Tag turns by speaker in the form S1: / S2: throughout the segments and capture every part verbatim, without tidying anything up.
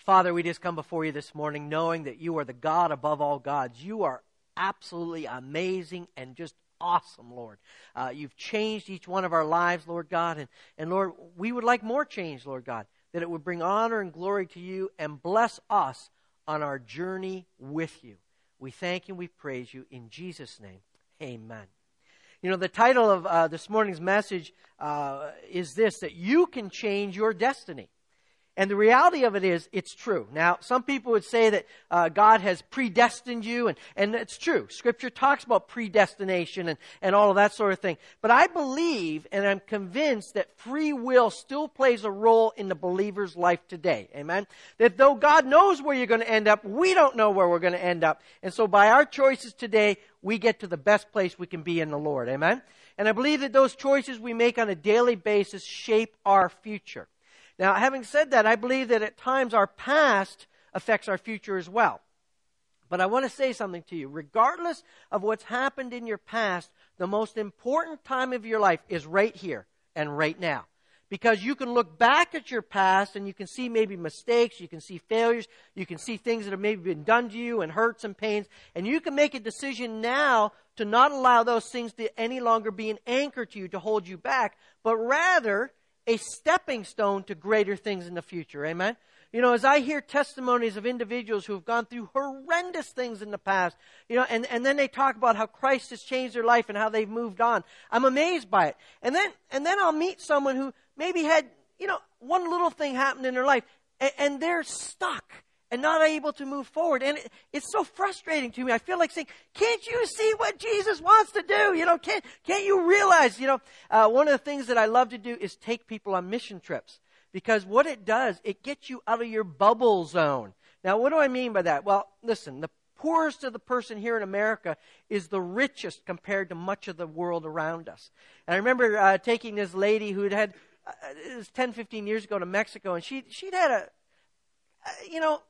S1: Father, we just come before you this morning knowing that you are the God above all gods. You are absolutely amazing and just awesome, Lord. Uh, you've changed each one of our lives, Lord God. And, and Lord, we would like more change, Lord God, that it would bring honor and glory to you and bless us on our journey with you. We thank you and we praise you in Jesus' name. Amen. You know, the title of uh, this morning's message uh, is this, that you can change your destiny. And the reality of it is, it's true. Now, some people would say that uh, God has predestined you, and, and it's true. Scripture talks about predestination and, and all of that sort of thing. But I believe, and I'm convinced, that free will still plays a role in the believer's life today. Amen? That though God knows where you're going to end up, we don't know where we're going to end up. And so by our choices today, we get to the best place we can be in the Lord. Amen? And I believe that those choices we make on a daily basis shape our future. Now, having said that, I believe that at times our past affects our future as well. But I want to say something to you. Regardless of what's happened in your past, the most important time of your life is right here and right now. Because you can look back at your past and you can see maybe mistakes, you can see failures, you can see things that have maybe been done to you and hurts and pains. And you can make a decision now to not allow those things to any longer be an anchor to you to hold you back, but rather a stepping stone to greater things in the future. Amen? You know, as I hear testimonies of individuals who have gone through horrendous things in the past, you know, and, and then they talk about how Christ has changed their life and how they've moved on. I'm amazed by it. And then, and then I'll meet someone who maybe had, you know, one little thing happened in their life and, and they're stuck and not able to move forward. And it, it's so frustrating to me. I feel like saying, can't you see what Jesus wants to do? You know, can't, can't you realize, you know, uh, one of the things that I love to do is take people on mission trips. Because what it does, it gets you out of your bubble zone. Now, what do I mean by that? Well, listen, the poorest of the person here in America is the richest compared to much of the world around us. And I remember uh, taking this lady who had had, uh, it was ten, fifteen years ago to Mexico, and she, she'd had a, uh, you know,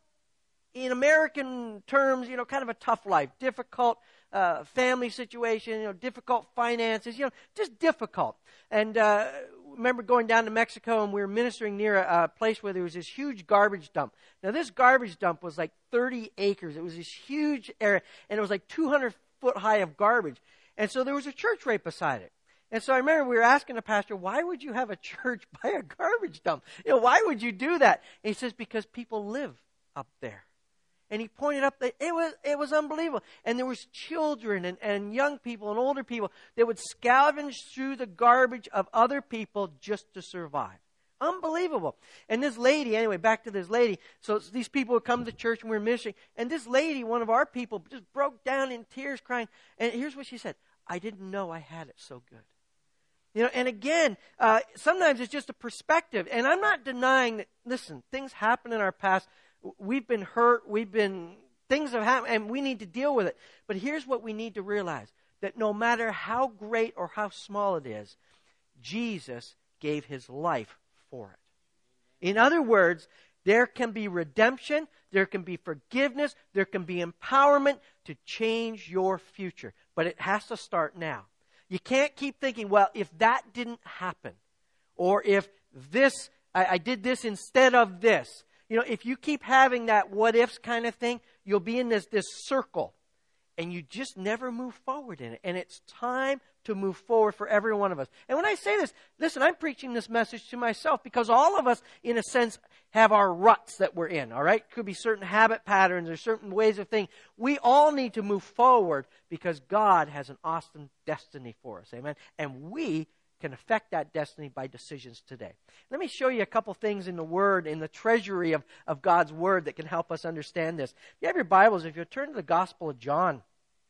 S1: in American terms, you know, kind of a tough life, difficult uh, family situation, you know, difficult finances, you know, just difficult. And uh, remember going down to Mexico and we were ministering near a, a place where there was this huge garbage dump. Now, this garbage dump was like thirty acres. It was this huge area, and it was like two hundred foot high of garbage. And so there was a church right beside it. And so I remember we were asking the pastor, why would you have a church by a garbage dump? You know, why would you do that? And he says, because people live up there. And he pointed up that it was it was unbelievable. And there was children and, and young people and older people that would scavenge through the garbage of other people just to survive. Unbelievable. And this lady, anyway, back to this lady. So these people would come to church and we were ministering. And this lady, one of our people, just broke down in tears crying. And here's what she said. I didn't know I had it so good. You know, and again, uh, sometimes it's just a perspective. And I'm not denying that, listen, things happen in our past. We've been hurt, we've been, things have happened, and we need to deal with it. But here's what we need to realize, that no matter how great or how small it is, Jesus gave his life for it. In other words, there can be redemption, there can be forgiveness, there can be empowerment to change your future. But it has to start now. You can't keep thinking, well, if that didn't happen, or if this, I, I did this instead of this. You know, if you keep having that what ifs kind of thing, you'll be in this, this circle. And you just never move forward in it. And it's time to move forward for every one of us. And when I say this, listen, I'm preaching this message to myself because all of us, in a sense, have our ruts that we're in, all right? Could be certain habit patterns or certain ways of thinking. We all need to move forward because God has an awesome destiny for us, amen? And we can affect that destiny by decisions today. Let me show you a couple things in the Word, in the treasury of, of God's Word that can help us understand this. If you have your Bibles, if you turn to the Gospel of John,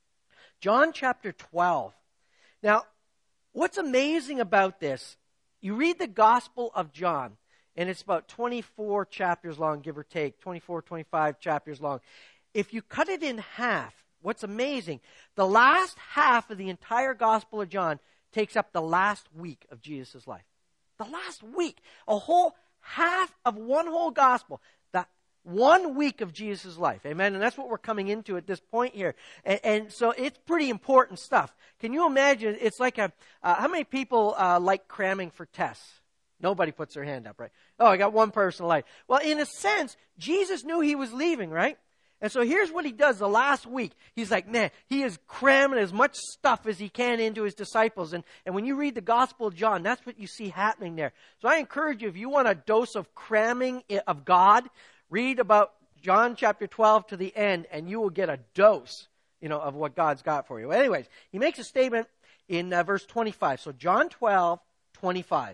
S1: John chapter twelve. Now, what's amazing about this, you read the Gospel of John, and it's about twenty-four chapters long, give or take, twenty-four, twenty-five chapters long. If you cut it in half, what's amazing, the last half of the entire Gospel of John takes up the last week of Jesus' life. The last week. A whole half of one whole gospel. The one week of Jesus' life. Amen? And that's what we're coming into at this point here. And, and so it's pretty important stuff. Can you imagine? It's like a, uh, how many people uh, like cramming for tests? Nobody puts their hand up, right? Oh, I got one person alive. Well, in a sense, Jesus knew he was leaving, right? And so here's what he does the last week. He's like, man, he is cramming as much stuff as he can into his disciples. And, and when you read the Gospel of John, that's what you see happening there. So I encourage you, if you want a dose of cramming of God, read about John chapter twelve to the end, and you will get a dose, you know, of what God's got for you. Anyways, he makes a statement in uh, verse twenty-five. So John twelve, twenty-five.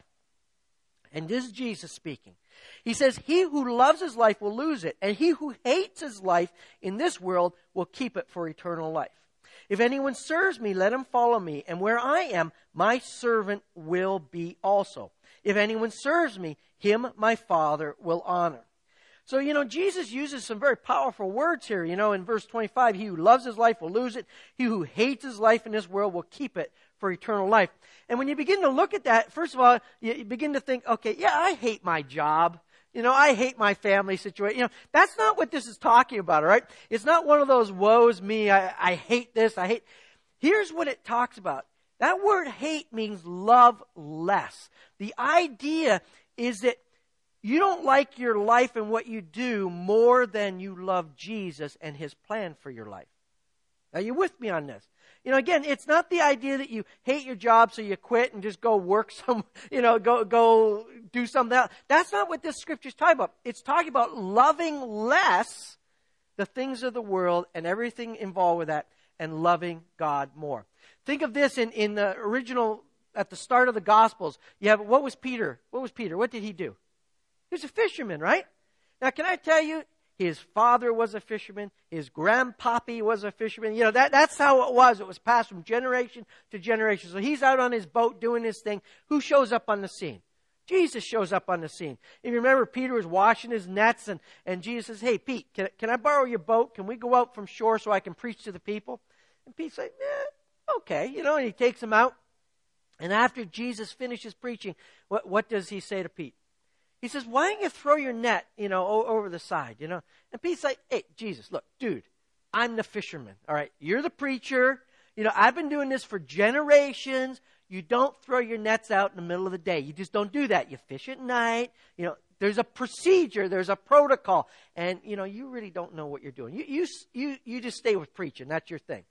S1: And this is Jesus speaking. He says, he who loves his life will lose it, and he who hates his life in this world will keep it for eternal life. If anyone serves me, let him follow me, and where I am, my servant will be also. If anyone serves me, him my Father will honor. So, you know, Jesus uses some very powerful words here. You know, in verse twenty-five, he who loves his life will lose it. He who hates his life in this world will keep it for eternal life. And when you begin to look at that, first of all, you begin to think, okay, yeah, I hate my job. You know, I hate my family situation. You know, that's not what this is talking about, all right? It's not one of those woes me, I, I hate this, I hate. Here's what it talks about. That word hate means love less. The idea is that you don't like your life and what you do more than you love Jesus and his plan for your life. Are you with me on this? You know, again, it's not the idea that you hate your job so you quit and just go work some, you know, go go do something else. That's not what this scripture is talking about. It's talking about loving less the things of the world and everything involved with that and loving God more. Think of this in, in the original, at the start of the Gospels. You have, what was Peter? What was Peter? What did he do? He was a fisherman, right? Now, can I tell you, his father was a fisherman. His grandpappy was a fisherman. You know, that, that's how it was. It was passed from generation to generation. So he's out on his boat doing his thing. Who shows up on the scene? Jesus shows up on the scene. If you remember, Peter was washing his nets, and, and Jesus says, hey, Pete, can, can I borrow your boat? Can we go out from shore so I can preach to the people? And Pete's like, eh, okay. You know, and he takes him out. And after Jesus finishes preaching, what, what does he say to Pete? He says, why don't you throw your net, you know, o- over the side, you know? And Pete's like, hey, Jesus, look, dude, I'm the fisherman, all right? You're the preacher. You know, I've been doing this for generations. You don't throw your nets out in the middle of the day. You just don't do that. You fish at night. You know, there's a procedure. There's a protocol. And, you know, you really don't know what you're doing. You, you, you, you just stay with preaching. That's your thing.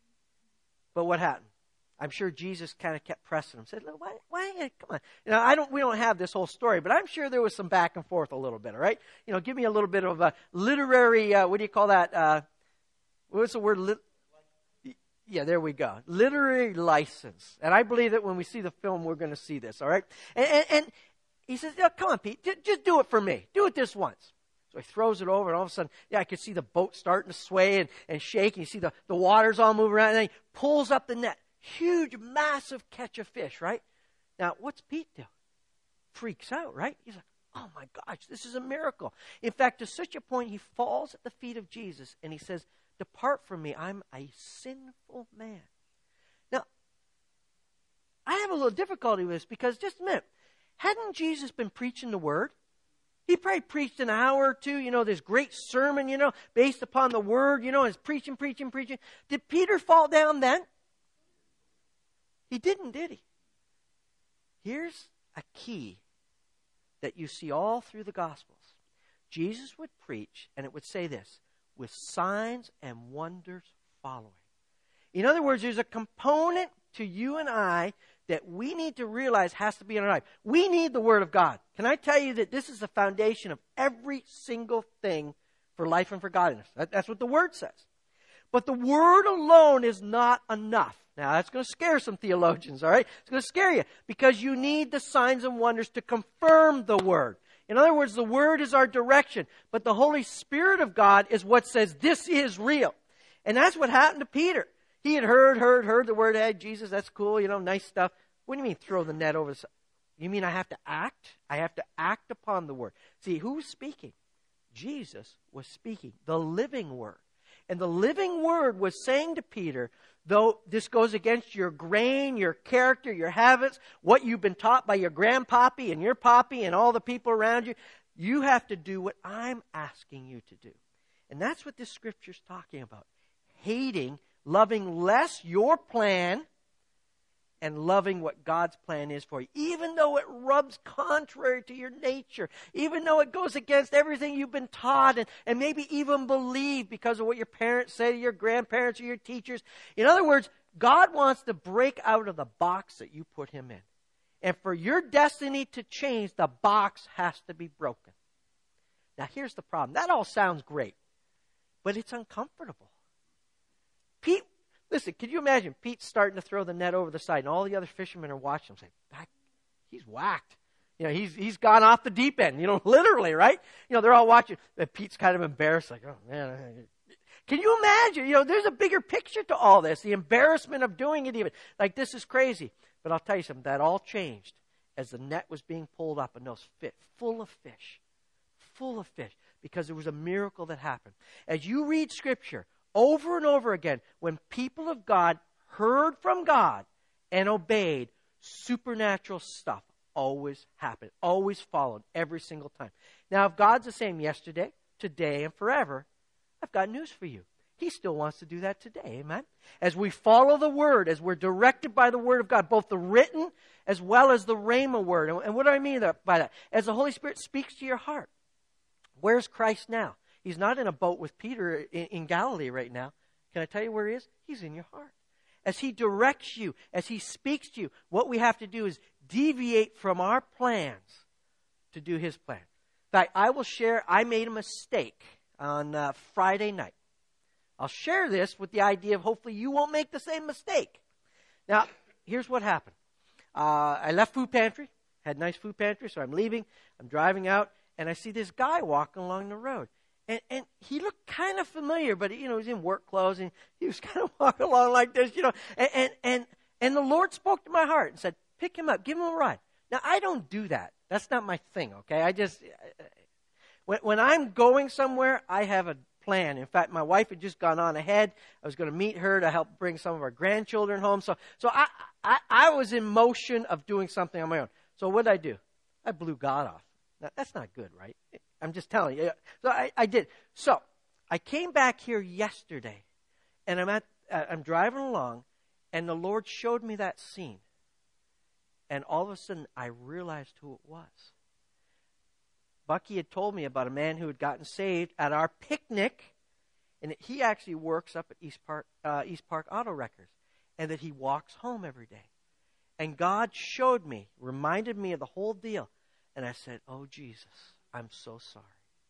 S1: But what happened? I'm sure Jesus kind of kept pressing him. Said, why, why, come on. You know, I don't, we don't have this whole story, but I'm sure there was some back and forth a little bit, all right? You know, give me a little bit of a literary, uh, what do you call that? Uh, what's the word? Lit- yeah, there we go. Literary license. And I believe that when we see the film, we're going to see this, all right? And, and, and he says, yeah, come on, Pete, j- just do it for me. Do it this once. So he throws it over, and all of a sudden, yeah, I could see the boat starting to sway and, and shake, and you see the, the waters all move around, and then he pulls up the net. Huge, massive catch of fish, right? Now, what's Pete do? Freaks out, right? He's like, oh my gosh, this is a miracle. In fact, to such a point, he falls at the feet of Jesus and he says, depart from me, I'm a sinful man. Now, I have a little difficulty with this because, just a minute, hadn't Jesus been preaching the word? He probably preached an hour or two, you know, this great sermon, you know, based upon the word, you know, and he's preaching, preaching, preaching. Did Peter fall down then? He didn't, did he? Here's a key that you see all through the Gospels. Jesus would preach, and it would say this, with signs and wonders following. In other words, there's a component to you and I that we need to realize has to be in our life. We need the Word of God. Can I tell you that this is the foundation of every single thing for life and for godliness? That, that's what the Word says. But the Word alone is not enough. Now, that's going to scare some theologians, all right? It's going to scare you because you need the signs and wonders to confirm the Word. In other words, the Word is our direction, but the Holy Spirit of God is what says this is real. And that's what happened to Peter. He had heard, heard, heard the Word, hey, Jesus, that's cool, you know, nice stuff. What do you mean throw the net over the side? You mean I have to act? I have to act upon the Word. See, who was speaking? Jesus was speaking, the living Word. And the living Word was saying to Peter, though this goes against your grain, your character, your habits, what you've been taught by your grandpappy and your poppy and all the people around you, you have to do what I'm asking you to do. And that's what this scripture is talking about. Hating, loving less your plan and loving what God's plan is for you, even though it rubs contrary to your nature, even though it goes against everything you've been taught and, and maybe even believe because of what your parents say to your grandparents or your teachers. In other words, God wants to break out of the box that you put him in. And for your destiny to change, the box has to be broken. Now, here's the problem. That all sounds great, but it's uncomfortable. Pete, listen, can you imagine Pete starting to throw the net over the side, and all the other fishermen are watching him say, he's whacked. You know, he's he's gone off the deep end, you know, literally, right? You know, they're all watching. And Pete's kind of embarrassed, like, oh, man. Can you imagine? You know, there's a bigger picture to all this, the embarrassment of doing it even. Like, this is crazy. But I'll tell you something, that all changed as the net was being pulled up and those fit, full of fish, full of fish, because there was a miracle that happened. As you read Scripture over and over again, when people of God heard from God and obeyed, supernatural stuff always happened, always followed every single time. Now, if God's the same yesterday, today, and forever, I've got news for you. He still wants to do that today, amen? As we follow the Word, as we're directed by the Word of God, both the written as well as the Rhema Word. And what do I mean by that? As the Holy Spirit speaks to your heart. Where's Christ now? He's not in a boat with Peter in, in Galilee right now. Can I tell you where he is? He's in your heart. As he directs you, as he speaks to you, what we have to do is deviate from our plans to do his plan. In fact, I will share, I made a mistake on uh, Friday night. I'll share this with the idea of hopefully you won't make the same mistake. Now, here's what happened. Uh, I left food pantry, had nice food pantry, so I'm leaving. I'm driving out, and I see this guy walking along the road. And, and he looked kind of familiar, but, you know, he was in work clothes, and he was kind of walking along like this, you know. And, and, and, and the Lord spoke to my heart and said, pick him up, give him a ride. Now, I don't do that. That's not my thing, okay? I just, when, when I'm going somewhere, I have a plan. In fact, my wife had just gone on ahead. I was going to meet her to help bring some of our grandchildren home. So, so I, I, I was in motion of doing something on my own. So what did I do? I blew God off. Now, that's not good, right? I'm just telling you. So I, I did. So I came back here yesterday, and I'm at, uh, I'm driving along, and the Lord showed me that scene. And all of a sudden, I realized who it was. Bucky had told me about a man who had gotten saved at our picnic, and that he actually works up at East Park, uh, East Park Auto Wreckers, and that he walks home every day. And God showed me, reminded me of the whole deal, and I said, oh, Jesus, I'm so sorry.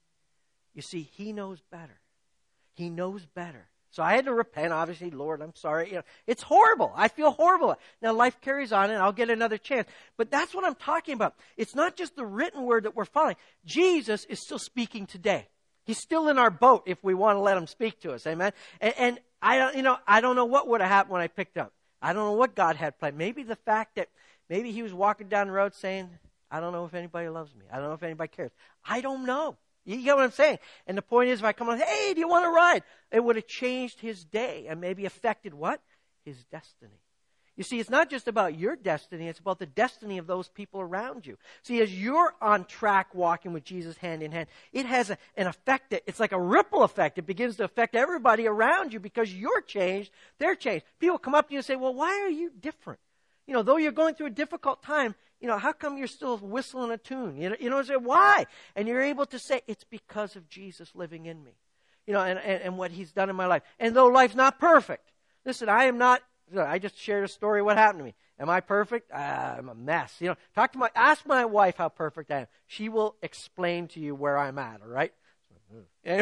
S1: You see, he knows better. He knows better. So I had to repent, obviously. Lord, I'm sorry. You know, it's horrible. I feel horrible. Now, life carries on, and I'll get another chance. But that's what I'm talking about. It's not just the written word that we're following. Jesus is still speaking today. He's still in our boat if we want to let him speak to us. Amen? And, and I don't, you know, I don't know what would have happened when I picked up. I don't know what God had planned. Maybe the fact that maybe he was walking down the road saying, I don't know if anybody loves me. I don't know if anybody cares. I don't know. You get what I'm saying? And the point is, if I come on, hey, do you want to ride? It would have changed his day and maybe affected what? His destiny. You see, it's not just about your destiny. It's about the destiny of those people around you. See, as you're on track walking with Jesus hand in hand, it has a, an effect. That, it's like a ripple effect. It begins to affect everybody around you because you're changed, they're changed. People come up to you and say, well, why are you different? You know, though you're going through a difficult time, you know, how come you're still whistling a tune? You know, you know, say, why? And you're able to say, it's because of Jesus living in me. You know, and, and, and what he's done in my life. And though life's not perfect, listen, I am not, I just shared a story of what happened to me. Am I perfect? Uh, I'm a mess. You know, talk to my, ask my wife how perfect I am. She will explain to you where I'm at, all right? Anyway,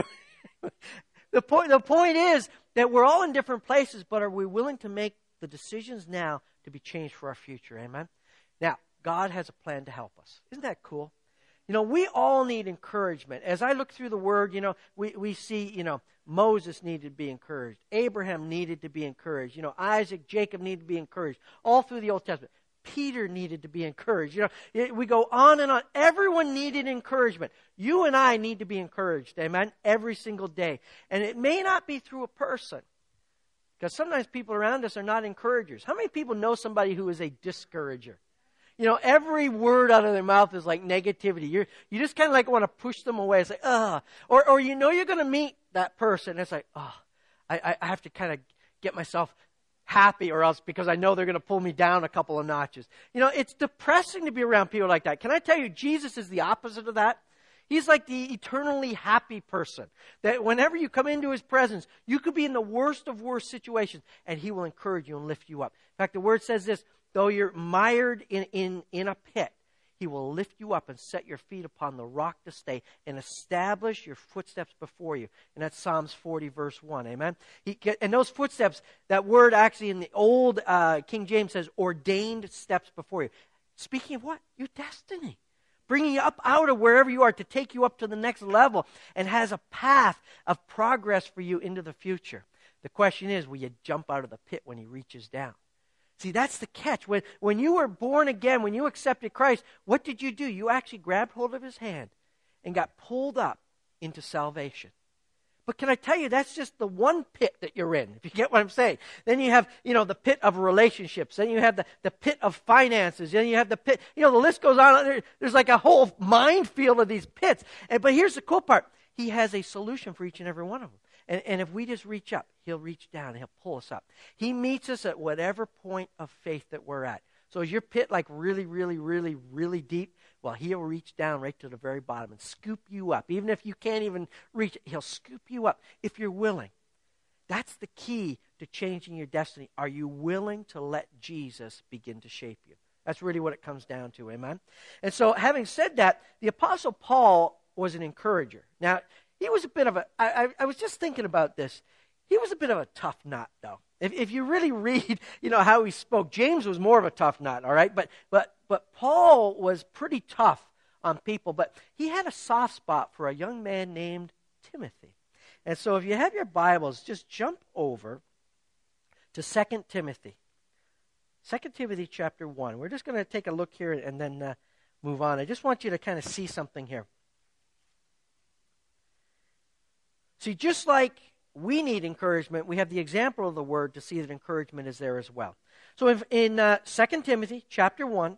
S1: the point, the point is that we're all in different places, but are we willing to make the decisions now to be changed for our future? Amen? Now, God has a plan to help us. Isn't that cool? You know, we all need encouragement. As I look through the Word, you know, we, we see, you know, Moses needed to be encouraged. Abraham needed to be encouraged. You know, Isaac, Jacob needed to be encouraged. All through the Old Testament. Peter needed to be encouraged. You know, we go on and on. Everyone needed encouragement. You and I need to be encouraged, amen, every single day. And it may not be through a person. Because sometimes people around us are not encouragers. How many people know somebody who is a discourager? You know, every word out of their mouth is like negativity. You're, you just kind of like want to push them away. It's like, ugh. Or, or you know you're going to meet that person. It's like, oh, I, I have to kind of get myself happy, or else because I know they're going to pull me down a couple of notches. You know, it's depressing to be around people like that. Can I tell you, Jesus is the opposite of that? He's like the eternally happy person. That whenever you come into his presence, you could be in the worst of worst situations, and he will encourage you and lift you up. In fact, the word says this, though you're mired in, in, in a pit, he will lift you up and set your feet upon the rock to stay and establish your footsteps before you. And that's Psalms forty, verse one. Amen? He, and those footsteps, that word actually in the old uh, King James says, ordained steps before you. Speaking of what? Your destiny. Bringing you up out of wherever you are to take you up to the next level, and has a path of progress for you into the future. The question is, will you jump out of the pit when he reaches down? See, that's the catch. When, when you were born again, when you accepted Christ, what did you do? You actually grabbed hold of his hand and got pulled up into salvation. But can I tell you, that's just the one pit that you're in, if you get what I'm saying. Then you have, you know, the pit of relationships. Then you have the, the pit of finances. Then you have the pit, you know, the list goes on. There, there's like a whole minefield of these pits. And, but here's the cool part. He has a solution for each and every one of them. And, and if we just reach up, he'll reach down and he'll pull us up. He meets us at whatever point of faith that we're at. So is your pit like really, really, really, really deep? Well, he'll reach down right to the very bottom and scoop you up. Even if you can't even reach it, he'll scoop you up if you're willing. That's the key to changing your destiny. Are you willing to let Jesus begin to shape you? That's really what it comes down to, amen? And so having said that, the Apostle Paul was an encourager. Now, he was a bit of a, I, I, I was just thinking about this. He was a bit of a tough nut, though. If, if you really read, you know, how he spoke, James was more of a tough nut, all right? But, but, but Paul was pretty tough on people, but he had a soft spot for a young man named Timothy. And so if you have your Bibles, just jump over to Second Timothy. Second Timothy chapter one. We're just going to take a look here and then uh, move on. I just want you to kind of see something here. See, just like we need encouragement, we have the example of the word to see that encouragement is there as well. So in, in uh, Second Timothy chapter one,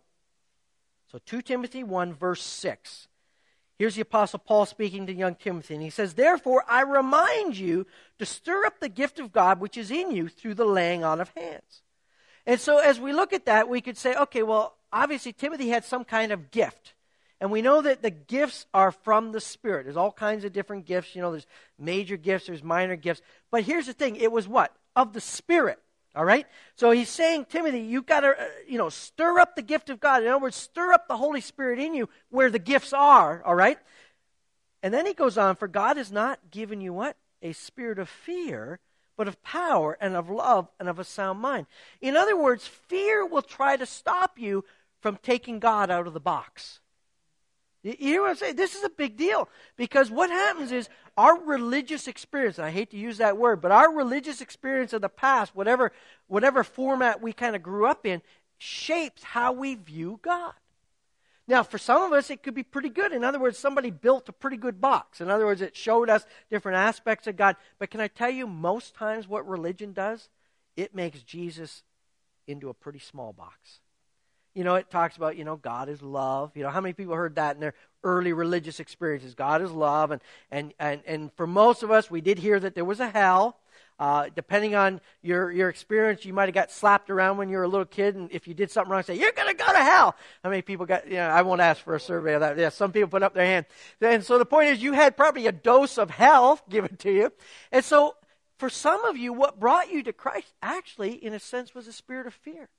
S1: so Second Timothy one, verse six, here's the Apostle Paul speaking to young Timothy, and he says, therefore I remind you to stir up the gift of God which is in you through the laying on of hands. And so as we look at that, we could say, okay, well, obviously Timothy had some kind of gift. And we know that the gifts are from the Spirit. There's all kinds of different gifts. You know, there's major gifts, there's minor gifts. But here's the thing. It was what? Of the Spirit. All right? So he's saying, Timothy, you've got to, uh, you know, stir up the gift of God. In other words, stir up the Holy Spirit in you where the gifts are. All right? And then he goes on, for God has not given you what? A spirit of fear, but of power and of love and of a sound mind. In other words, fear will try to stop you from taking God out of the box. You hear what I'm saying? This is a big deal, because what happens is our religious experience, and I hate to use that word, but our religious experience of the past, whatever, whatever format we kind of grew up in, shapes how we view God. Now, for some of us, it could be pretty good. In other words, somebody built a pretty good box. In other words, it showed us different aspects of God. But can I tell you, most times what religion does, it makes Jesus into a pretty small box. You know, it talks about, you know, God is love. You know, how many people heard that in their early religious experiences? God is love. And and and, and for most of us, we did hear that there was a hell. Uh, depending on your, your experience, you might have got slapped around when you were a little kid, and if you did something wrong, say, you're going to go to hell. How many people got, you know, I won't ask for a survey of that. Yeah, some people put up their hand. And so the point is, you had probably a dose of hell given to you. And so for some of you, what brought you to Christ actually, in a sense, was a spirit of fear.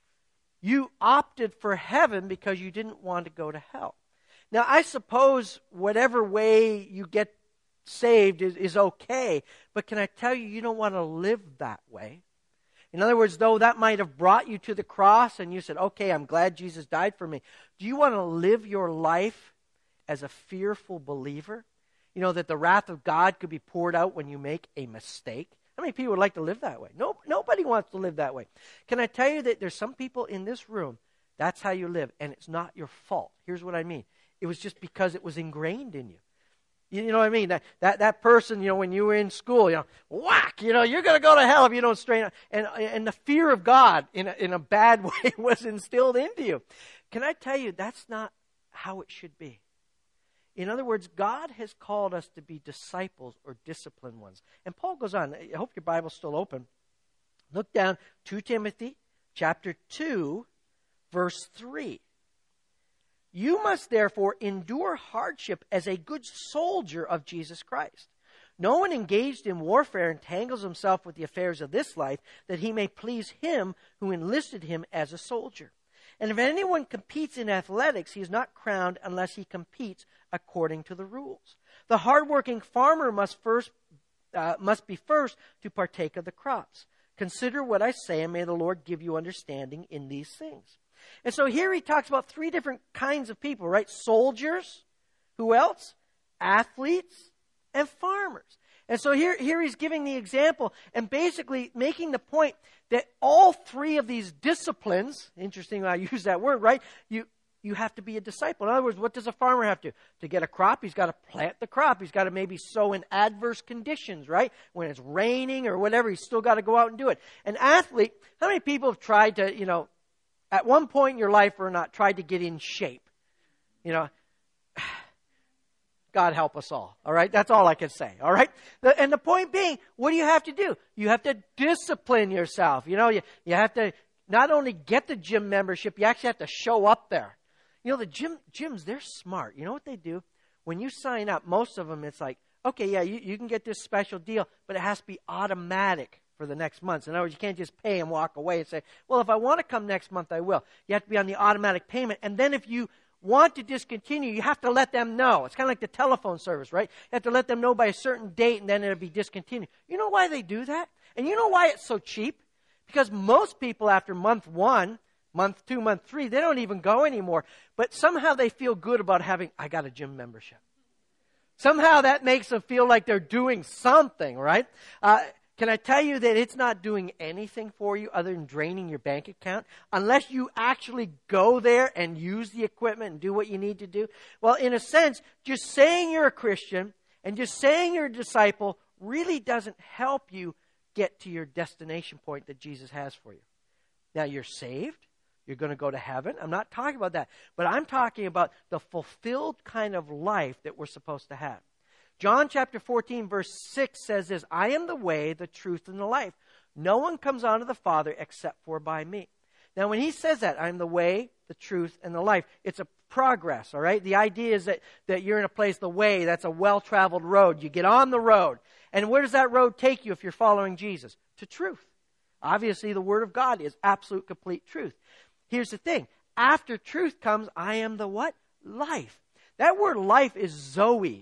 S1: You opted for heaven because you didn't want to go to hell. Now, I suppose whatever way you get saved is, is okay, but can I tell you, you don't want to live that way. In other words, though that might have brought you to the cross and you said, okay, I'm glad Jesus died for me. Do you want to live your life as a fearful believer? You know, that the wrath of God could be poured out when you make a mistake? How many people would like to live that way? No, nobody wants to live that way. Can I tell you that there's some people in this room, that's how you live, and it's not your fault. Here's what I mean. It was just because it was ingrained in you. You know what I mean? That, that that person, you know, when you were in school, you know, whack, you know, you're going to go to hell if you don't straighten up. And, and the fear of God in a, in a bad way was instilled into you. Can I tell you, that's not how it should be. In other words, God has called us to be disciples or disciplined ones. And Paul goes on. I hope your Bible's still open. Look down, Second Timothy chapter two, verse three. You must therefore endure hardship as a good soldier of Jesus Christ. No one engaged in warfare entangles himself with the affairs of this life, that he may please him who enlisted him as a soldier. And if anyone competes in athletics, he is not crowned unless he competes according to the rules. The hardworking farmer must first uh, must be first to partake of the crops. Consider what I say, and may the Lord give you understanding in these things. And so here he talks about three different kinds of people, right? Soldiers, who else? Athletes, and farmers. And so here, here he's giving the example and basically making the point that all three of these disciplines, interesting I use that word, right? You you have to be a disciple. In other words, what does a farmer have to do? To get a crop, he's got to plant the crop. He's got to maybe sow in adverse conditions, right? When it's raining or whatever, he's still got to go out and do it. An athlete, how many people have tried to, you know, at one point in your life or not, tried to get in shape? You know, God help us all, all right? That's all I can say, all right? The, and the point being, what do you have to do? You have to discipline yourself. You know, you, you have to not only get the gym membership, you actually have to show up there. You know, the gym gyms, they're smart. You know what they do? When you sign up, most of them, it's like, okay, yeah, you, you can get this special deal, but it has to be automatic for the next month. In other words, you can't just pay and walk away and say, well, if I want to come next month, I will. You have to be on the automatic payment. And then if you want to discontinue, you have to let them know. It's kind of like the telephone service, right? You have to let them know by a certain date, and then it'll be discontinued. You know why they do that? And you know why it's so cheap? Because most people after month one, month two, month three, they don't even go anymore. But somehow they feel good about having, I got a gym membership. Somehow that makes them feel like they're doing something, right? Uh, Can I tell you that it's not doing anything for you other than draining your bank account unless you actually go there and use the equipment and do what you need to do? Well, in a sense, just saying you're a Christian and just saying you're a disciple really doesn't help you get to your destination point that Jesus has for you. Now, you're saved. You're going to go to heaven. I'm not talking about that. But I'm talking about the fulfilled kind of life that we're supposed to have. John chapter fourteen, verse six says this, I am the way, the truth, and the life. No one comes unto the Father except for by me. Now, when he says that, I am the way, the truth, and the life, it's a progress, all right? The idea is that, that you're in a place, the way, that's a well-traveled road. You get on the road. And where does that road take you if you're following Jesus? To truth. Obviously, the Word of God is absolute, complete truth. Here's the thing. After truth comes, I am the what? Life. That word life is Zoe,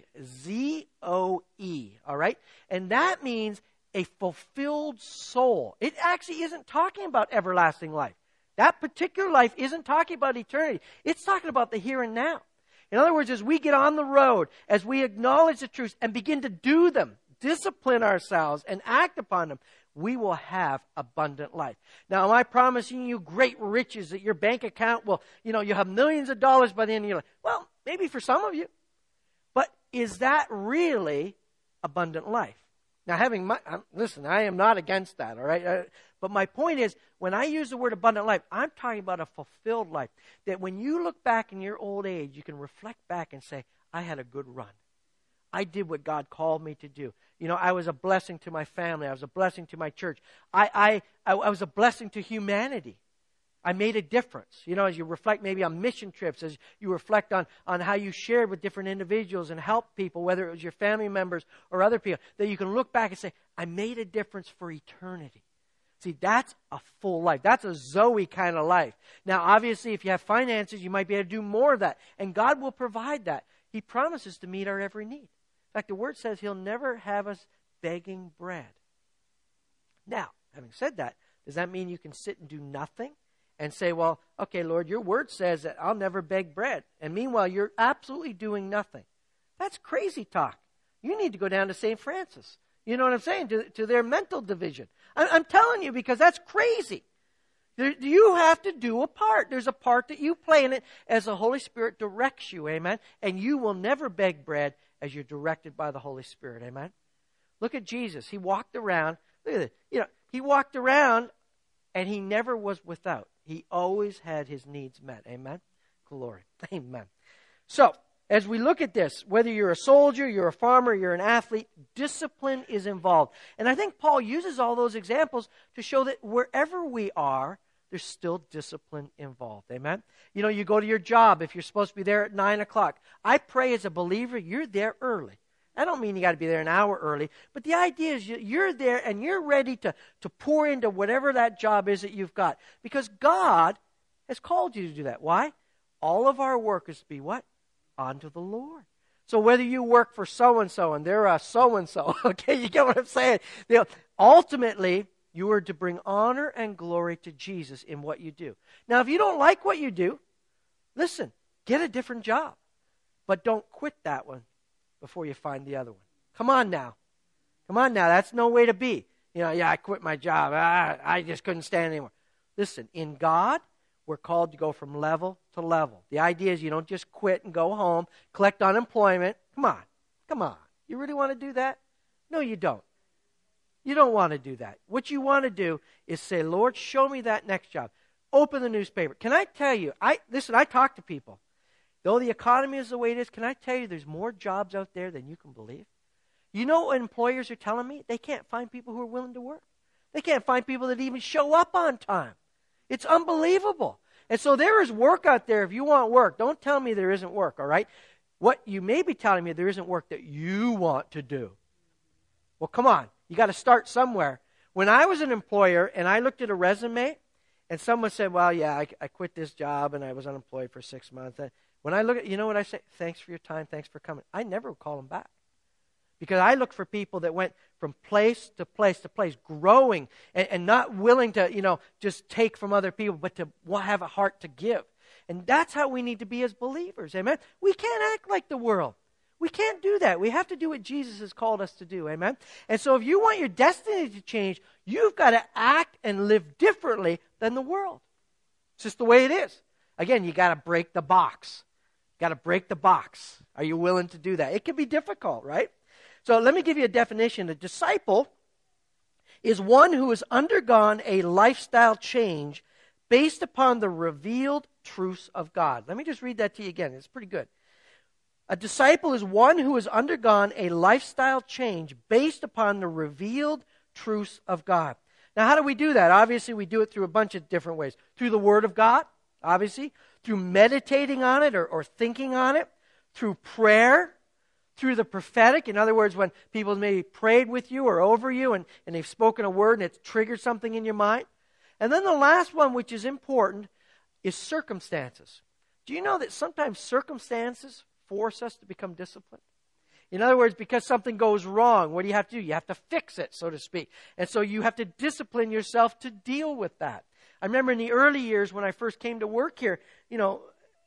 S1: Z O E, all right? And that means a fulfilled soul. It actually isn't talking about everlasting life. That particular life isn't talking about eternity. It's talking about the here and now. In other words, as we get on the road, as we acknowledge the truth and begin to do them, discipline ourselves and act upon them, we will have abundant life. Now, am I promising you great riches that your bank account will, you know, you'll have millions of dollars by the end of your life? Well, maybe for some of you. But is that really abundant life? Now, having my, listen, I am not against that, all right? Uh, but my point is, when I use the word abundant life, I'm talking about a fulfilled life. That when you look back in your old age, you can reflect back and say, I had a good run. I did what God called me to do. You know, I was a blessing to my family. I was a blessing to my church. I, I, I, I was a blessing to humanity. I made a difference. You know, as you reflect maybe on mission trips, as you reflect on, on how you shared with different individuals and helped people, whether it was your family members or other people, that you can look back and say, I made a difference for eternity. See, that's a full life. That's a Zoe kind of life. Now, obviously, if you have finances, you might be able to do more of that. And God will provide that. He promises to meet our every need. In fact, the Word says He'll never have us begging bread. Now, having said that, does that mean you can sit and do nothing and say, well, okay, Lord, your Word says that I'll never beg bread. And meanwhile, you're absolutely doing nothing. That's crazy talk. You need to go down to Saint Francis. You know what I'm saying? To, to their mental division. I'm, I'm telling you because that's crazy. There, you have to do a part. There's a part that you play in it as the Holy Spirit directs you, amen? And you will never beg bread as you're directed by the Holy Spirit, amen? Look at Jesus. He walked around. Look at this. You know, he walked around and he never was without. He always had his needs met, amen? Glory, amen. So, as we look at this, whether you're a soldier, you're a farmer, you're an athlete, discipline is involved. And I think Paul uses all those examples to show that wherever we are, there's still discipline involved. Amen? You know, you go to your job if you're supposed to be there at nine o'clock. I pray as a believer, you're there early. I don't mean you got to be there an hour early, but the idea is you're there and you're ready to, to pour into whatever that job is that you've got. Because God has called you to do that. Why? All of our work is to be what? Unto the Lord. So whether you work for so-and-so and they're a so-and-so, okay, you get what I'm saying? You know, ultimately, you are to bring honor and glory to Jesus in what you do. Now, if you don't like what you do, listen, get a different job. But don't quit that one before you find the other one. Come on now. Come on now. That's no way to be. You know, yeah, I quit my job. Ah, I just couldn't stand anymore. Listen, in God, we're called to go from level to level. The idea is you don't just quit and go home, collect unemployment. Come on. Come on. You really want to do that? No, you don't. You don't want to do that. What you want to do is say, Lord, show me that next job. Open the newspaper. Can I tell you, I listen, I talk to people. Though the economy is the way it is, can I tell you there's more jobs out there than you can believe? You know what employers are telling me? They can't find people who are willing to work. They can't find people that even show up on time. It's unbelievable. And so there is work out there if you want work. Don't tell me there isn't work, all right? What you may be telling me, there isn't work that you want to do. Well, come on. You got to start somewhere. When I was an employer and I looked at a resume and someone said, well, yeah, I, I quit this job and I was unemployed for six months. When I look at, you know what I say? Thanks for your time. Thanks for coming. I never would call them back. Because I look for people that went from place to place to place, growing and, and not willing to, you know, just take from other people, but to have a heart to give. And that's how we need to be as believers. Amen? We can't act like the world. We can't do that. We have to do what Jesus has called us to do. Amen? And so if you want your destiny to change, you've got to act and live differently than the world. It's just the way it is. Again, you got to break the box. Got to break the box. Are you willing to do that? It can be difficult, right? So let me give you a definition. A disciple is one who has undergone a lifestyle change based upon the revealed truths of God. Let me just read that to you again. It's pretty good. A disciple is one who has undergone a lifestyle change based upon the revealed truths of God. Now, how do we do that? Obviously, we do it through a bunch of different ways. Through the Word of God, obviously. Through meditating on it or, or thinking on it. Through prayer. Through the prophetic. In other words, when people maybe prayed with you or over you and, and they've spoken a word and it's triggered something in your mind. And then the last one, which is important, is circumstances. Do you know that sometimes circumstances force us to become disciplined? In other words, because something goes wrong, what do you have to do? You have to fix it, so to speak. And so you have to discipline yourself to deal with that. I remember in the early years when I first came to work here, you know,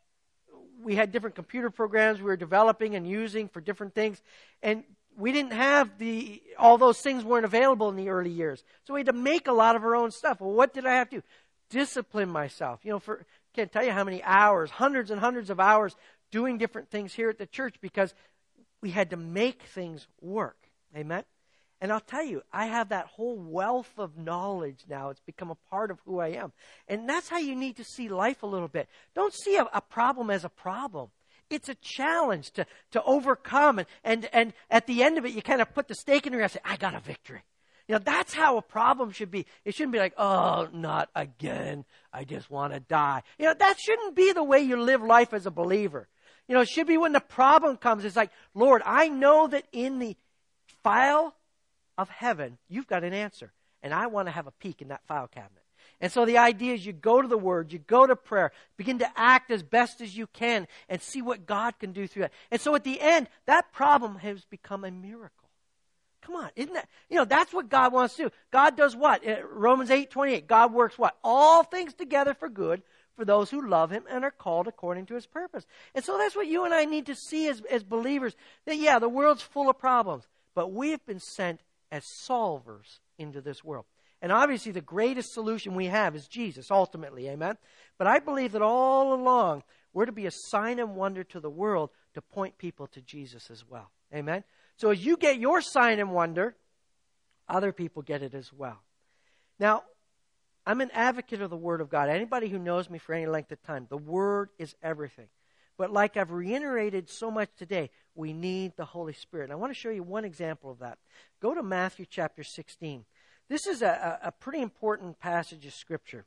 S1: we had different computer programs we were developing and using for different things. And we didn't have the, all those things weren't available in the early years. So we had to make a lot of our own stuff. Well, what did I have to do? Discipline myself. You know, for, can't tell you how many hours, hundreds and hundreds of hours doing different things here at the church because we had to make things work. Amen? And I'll tell you, I have that whole wealth of knowledge now. It's become a part of who I am. And that's how you need to see life a little bit. Don't see a, a problem as a problem. It's a challenge to, to overcome. And, and, and at the end of it, you kind of put the stake in your head and say, I got a victory. You know, that's how a problem should be. It shouldn't be like, oh, not again. I just want to die. You know, that shouldn't be the way you live life as a believer. You know, it should be when the problem comes, it's like, Lord, I know that in the file of heaven, you've got an answer. And I want to have a peek in that file cabinet. And so the idea is you go to the Word, you go to prayer, begin to act as best as you can and see what God can do through that. And so at the end, that problem has become a miracle. Come on, isn't that, you know, that's what God wants to do. God does what? Romans eight twenty-eight, God works what? All things together for good for those who love Him and are called according to His purpose. And so that's what you and I need to see as, as believers. That, yeah, the world's full of problems, but we have been sent as solvers into this world. And obviously the greatest solution we have is Jesus, ultimately, amen? But I believe that all along, we're to be a sign and wonder to the world to point people to Jesus as well, amen? So as you get your sign and wonder, other people get it as well. Now, I'm an advocate of the Word of God. Anybody who knows me for any length of time, the Word is everything. But like I've reiterated so much today, we need the Holy Spirit. And I want to show you one example of that. Go to Matthew chapter sixteen. This is a, a, a pretty important passage of Scripture.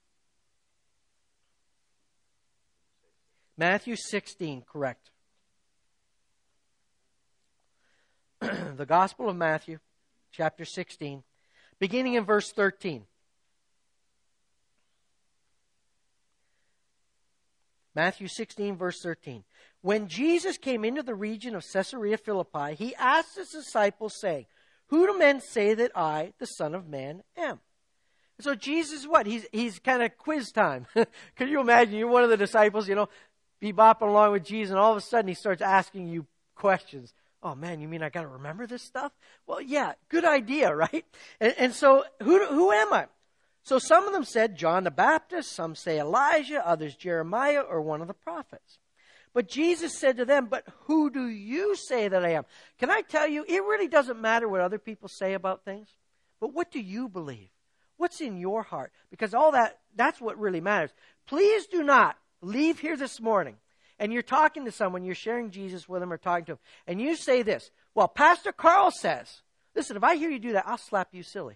S1: Matthew sixteen, correct. The Gospel of Matthew, chapter sixteen, beginning in verse thirteen. Matthew sixteen, verse thirteen. When Jesus came into the region of Caesarea Philippi, he asked his disciples, saying, "Who do men say that I, the Son of Man, am?" And so Jesus, what? He's he's kind of quiz time. Can you imagine? You're one of the disciples, you know, be bopping along with Jesus, and all of a sudden he starts asking you questions. Oh, man, you mean I got to remember this stuff? Well, yeah, good idea, right? And, and so who who am I? So some of them said John the Baptist, some say Elijah, others Jeremiah or one of the prophets. But Jesus said to them, "But who do you say that I am?" Can I tell you, it really doesn't matter what other people say about things. But what do you believe? What's in your heart? Because all that, that's what really matters. Please do not leave here this morning and you're talking to someone, you're sharing Jesus with them or talking to them, and you say this, "Well, Pastor Carl says," listen, if I hear you do that, I'll slap you silly.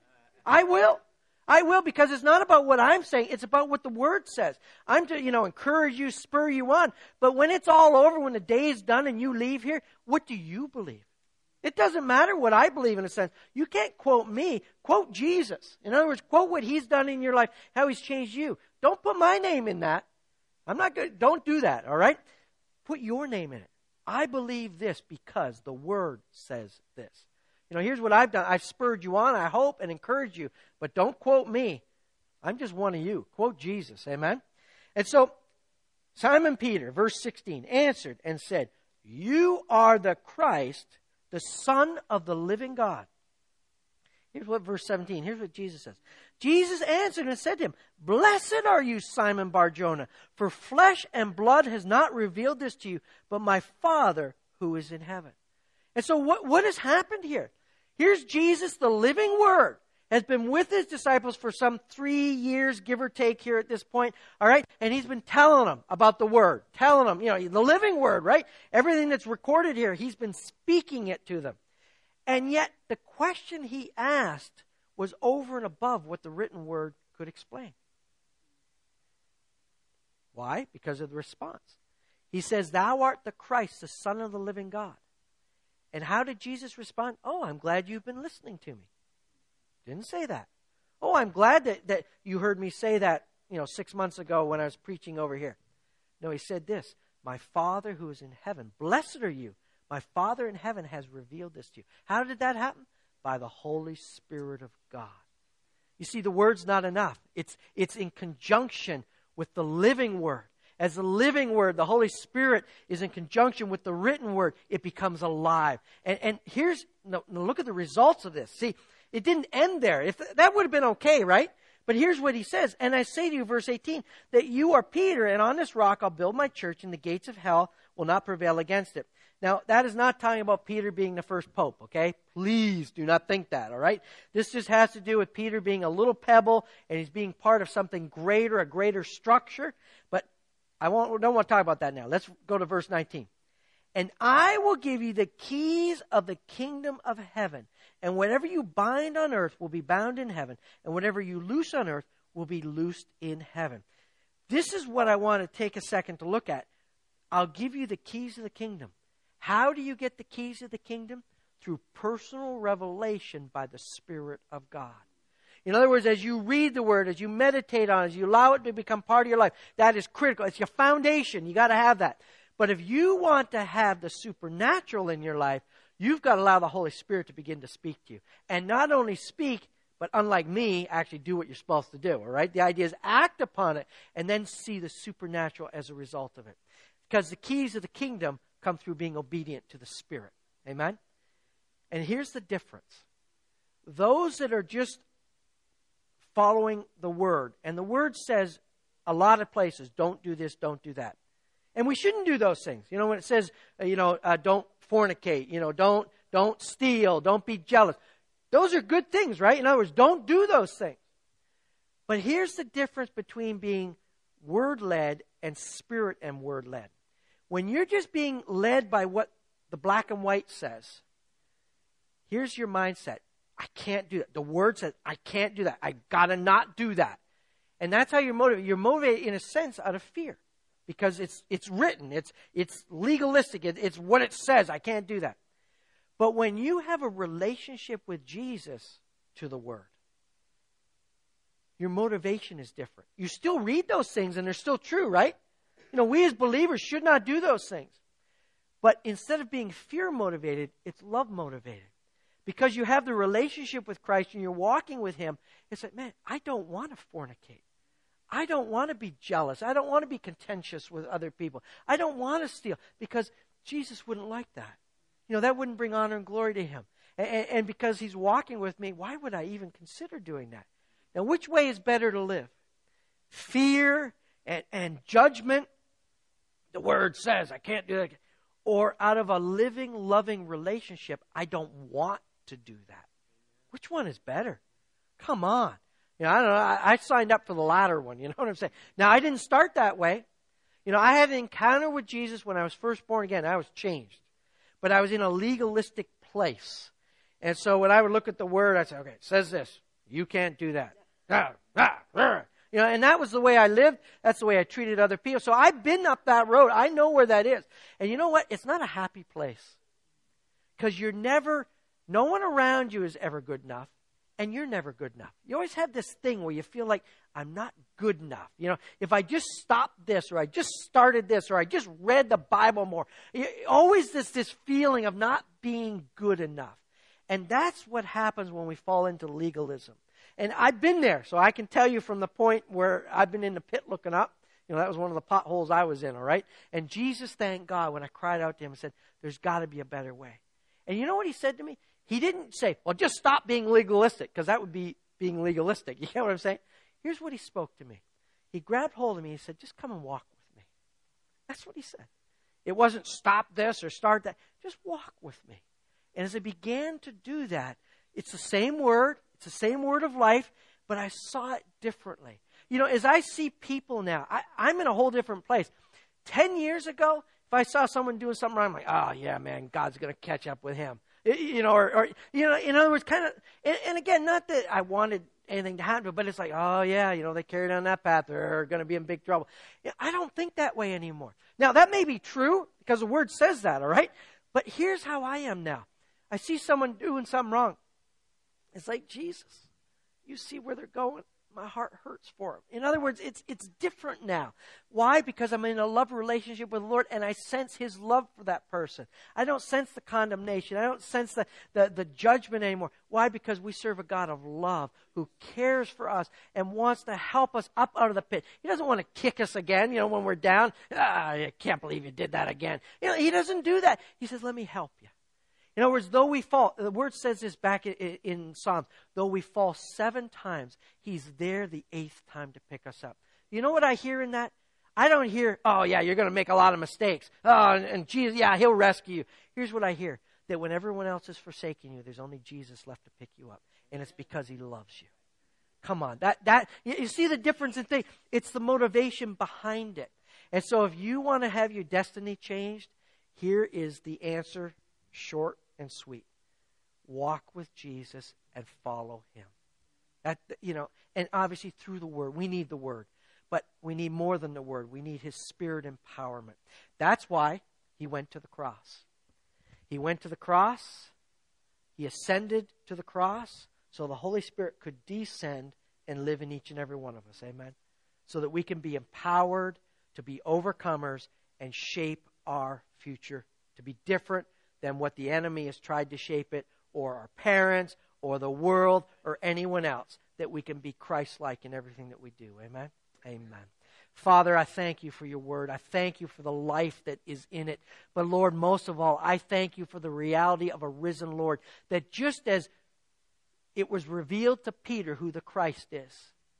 S1: I will. I will, because it's not about what I'm saying. It's about what the Word says. I'm to, you know, encourage you, spur you on. But when it's all over, when the day is done and you leave here, what do you believe? It doesn't matter what I believe in a sense. You can't quote me. Quote Jesus. In other words, quote what He's done in your life, how He's changed you. Don't put my name in that. I'm not good. Don't do that, all right? Put your name in it. I believe this because the Word says this. You know, here's what I've done. I've spurred you on, I hope, and encouraged you. But don't quote me. I'm just one of you. Quote Jesus. Amen? And so, Simon Peter, verse sixteen, answered and said, "You are the Christ, the Son of the living God." Here's what verse seventeen, here's what Jesus says. Jesus answered and said to him, "Blessed are you, Simon Bar-Jonah, for flesh and blood has not revealed this to you, but my Father who is in heaven." And so what, what has happened here? Here's Jesus, the living Word, has been with His disciples for some three years, give or take here at this point, all right? And He's been telling them about the Word, telling them, you know, the living Word, right? Everything that's recorded here, He's been speaking it to them. And yet, the question He asked was over and above what the written Word could explain. Why? Because of the response. He says, "Thou art the Christ, the Son of the living God." And how did Jesus respond? "Oh, I'm glad you've been listening to me." Didn't say that. "Oh, I'm glad that, that you heard me say that, you know, six months ago when I was preaching over here." No, He said this, "My Father who is in heaven, blessed are you. My Father in heaven has revealed this to you." How did that happen? By the Holy Spirit of God. You see, the Word's not enough. It's, it's in conjunction with the living Word. As the living Word, the Holy Spirit is in conjunction with the written Word, it becomes alive. And, and here's, no, no, look at the results of this. See, it didn't end there. If th- that would have been okay, right? But here's what He says. "And I say to you," verse eighteen, "that you are Peter, and on this rock I'll build my church, and the gates of hell will not prevail against it." Now, that is not talking about Peter being the first pope, okay? Please do not think that, all right? This just has to do with Peter being a little pebble, and he's being part of something greater, a greater structure. But I won't, don't want to talk about that now. Let's go to verse nineteen. "And I will give you the keys of the kingdom of heaven. And whatever you bind on earth will be bound in heaven. And whatever you loose on earth will be loosed in heaven." This is what I want to take a second to look at. I'll give you the keys of the kingdom. How do you get the keys of the kingdom? Through personal revelation by the Spirit of God. In other words, as you read the Word, as you meditate on it, as you allow it to become part of your life, that is critical. It's your foundation. You got to have that. But if you want to have the supernatural in your life, you've got to allow the Holy Spirit to begin to speak to you. And not only speak, but unlike me, actually do what you're supposed to do. All right? The idea is act upon it and then see the supernatural as a result of it. Because the keys of the kingdom come through being obedient to the Spirit. Amen? And here's the difference. Those that are just following the Word, and the Word says a lot of places, don't do this, don't do that. And we shouldn't do those things. You know, when it says, uh, you know, uh, don't fornicate, you know, don't don't steal, don't be jealous. Those are good things, right? In other words, don't do those things. But here's the difference between being Word-led and Spirit and Word-led. When you're just being led by what the black and white says, here's your mindset. I can't do that. The Word says, I can't do that. I got to not do that. And that's how you're motivated. You're motivated, in a sense, out of fear. Because it's it's written. It's it's legalistic. It, it's what it says. I can't do that. But when you have a relationship with Jesus to the Word, your motivation is different. You still read those things and they're still true, right? You know, we as believers should not do those things. But instead of being fear motivated, it's love motivated. Because you have the relationship with Christ and you're walking with Him, it's like, man, I don't want to fornicate. I don't want to be jealous. I don't want to be contentious with other people. I don't want to steal, because Jesus wouldn't like that. You know, that wouldn't bring honor and glory to Him. And, and because He's walking with me, why would I even consider doing that? Now, which way is better to live? Fear and, and judgment. The Word says I can't do that. Or out of a living, loving relationship, I don't want to do that. Which one is better? Come on. You know, I don't know. I, I signed up for the latter one. You know what I'm saying? Now, I didn't start that way. You know, I had an encounter with Jesus when I was first born again. I was changed. But I was in a legalistic place. And so when I would look at the Word, I'd say, okay, it says this. You can't do that. Ah, ah, ah. You know, and that was the way I lived. That's the way I treated other people. So I've been up that road. I know where that is. And you know what? It's not a happy place. Because you're never, no one around you is ever good enough. And you're never good enough. You always have this thing where you feel like, I'm not good enough. You know, if I just stopped this, or I just started this, or I just read the Bible more. Always this, this feeling of not being good enough. And that's what happens when we fall into legalism. And I've been there, so I can tell you from the point where I've been in the pit looking up. You know, that was one of the potholes I was in, all right? And Jesus, thank God, when I cried out to Him and said, there's got to be a better way. And you know what He said to me? He didn't say, well, just stop being legalistic, because that would be being legalistic. You get what I'm saying? Here's what He spoke to me. He grabbed hold of me. He said, just come and walk with me. That's what He said. It wasn't stop this or start that. Just walk with me. And as I began to do that, it's the same Word. It's the same Word of life, but I saw it differently. You know, as I see people now, I, I'm in a whole different place. Ten years ago, if I saw someone doing something wrong, I'm like, oh, yeah, man, God's going to catch up with him. You know, or, or, you know, in other words, kind of, and, and again, not that I wanted anything to happen, but it's like, oh, yeah, you know, they carry down that path, they're going to be in big trouble. You know, I don't think that way anymore. Now, that may be true, because the Word says that, all right? But here's how I am now. I see someone doing something wrong. It's like, Jesus, you see where they're going. My heart hurts for them. In other words, it's it's different now. Why? Because I'm in a love relationship with the Lord, and I sense His love for that person. I don't sense the condemnation. I don't sense the, the, the judgment anymore. Why? Because we serve a God of love who cares for us and wants to help us up out of the pit. He doesn't want to kick us again, you know, when we're down. Ah, I can't believe you did that again. You know, He doesn't do that. He says, let me help you. In other words, though we fall, the Word says this back in, in Psalms, though we fall seven times, He's there the eighth time to pick us up. You know what I hear in that? I don't hear, oh yeah, you're going to make a lot of mistakes. Oh, and, and Jesus, yeah, He'll rescue you. Here's what I hear, that when everyone else is forsaking you, there's only Jesus left to pick you up. And it's because He loves you. Come on. That that you, you see the difference in things? It's the motivation behind it. And so if you want to have your destiny changed, here is the answer, short and sweet. Walk with Jesus and follow Him. That, you know, and obviously through the Word. We need the Word. But we need more than the Word. We need His Spirit empowerment. That's why He went to the cross. He went to the cross. He ascended to the cross so the Holy Spirit could descend and live in each and every one of us. Amen? So that we can be empowered to be overcomers and shape our future to be different than what the enemy has tried to shape it, or our parents, or the world, or anyone else, that we can be Christ-like in everything that we do. Amen? Amen. Father, I thank You for Your Word. I thank You for the life that is in it. But Lord, most of all, I thank You for the reality of a risen Lord, that just as it was revealed to Peter who the Christ is,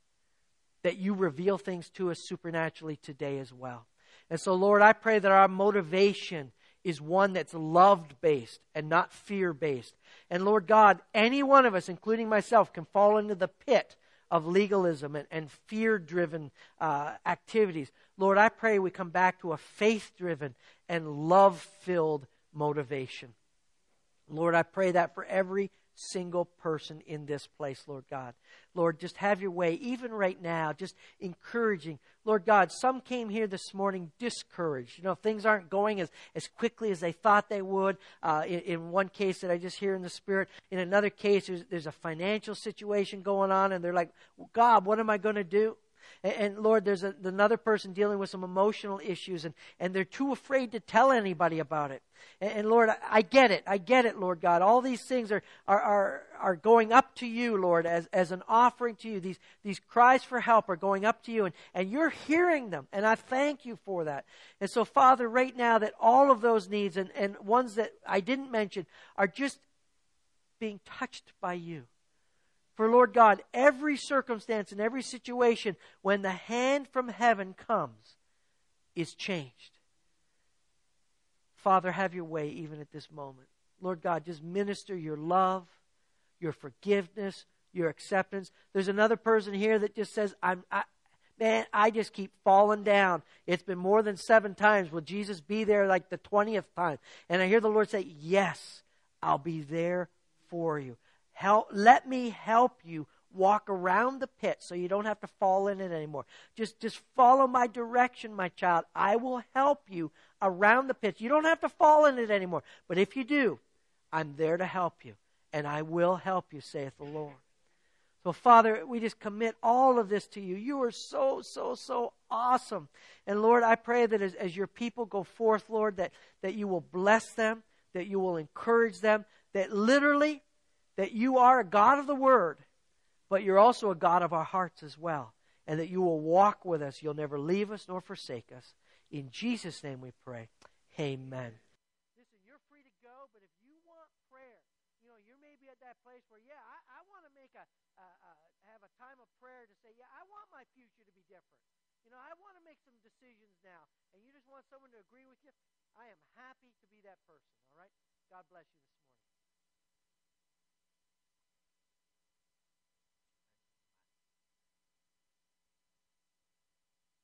S1: that You reveal things to us supernaturally today as well. And so, Lord, I pray that our motivation is one that's love-based and not fear-based. And Lord God, any one of us, including myself, can fall into the pit of legalism and, and fear-driven uh, activities. Lord, I pray we come back to a faith-driven and love-filled motivation. Lord, I pray that for every single person in this place, Lord God. Lord, just have your way, even right now, just encouraging. Lord God, some came here this morning discouraged. You know, things aren't going as, as quickly as they thought they would. Uh, in, in one case that I just hear in the Spirit, in another case, there's, there's a financial situation going on, and they're like, God, what am I going to do? And, and Lord, there's a, another person dealing with some emotional issues, and, and they're too afraid to tell anybody about it. And, and Lord, I, I get it. I get it, Lord God. All these things are are are, are going up to you, Lord, as, as an offering to you. These these cries for help are going up to you, and, and you're hearing them. And I thank you for that. And so, Father, right now that all of those needs and, and ones that I didn't mention are just being touched by you. For, Lord God, every circumstance and every situation, when the hand from heaven comes, is changed. Father, have your way even at this moment. Lord God, just minister your love, your forgiveness, your acceptance. There's another person here that just says, I'm, I, man, I just keep falling down. It's been more than seven times. Will Jesus be there like the twentieth time? And I hear the Lord say, yes, I'll be there for you. Help, let me help you walk around the pit so you don't have to fall in it anymore. Just, just follow my direction, my child. I will help you around the pit. You don't have to fall in it anymore. But if you do, I'm there to help you. And I will help you, saith the Lord. So, Father, we just commit all of this to you. You are so, so, so awesome. And, Lord, I pray that as, as your people go forth, Lord, that, that you will bless them, that you will encourage them, that literally that you are a God of the Word, but you're also a God of our hearts as well, and that you will walk with us. You'll never leave us nor forsake us. In Jesus' name we pray. Amen. Listen, you're free to go, but if you want prayer, you know, you may be at that place where, yeah, I, I want to make a, a, a, have a time of prayer to say, yeah, I want my future to be different. You know, I want to make some decisions now, and you just want someone to agree with you. I am happy to be that person, all right? God bless you this morning.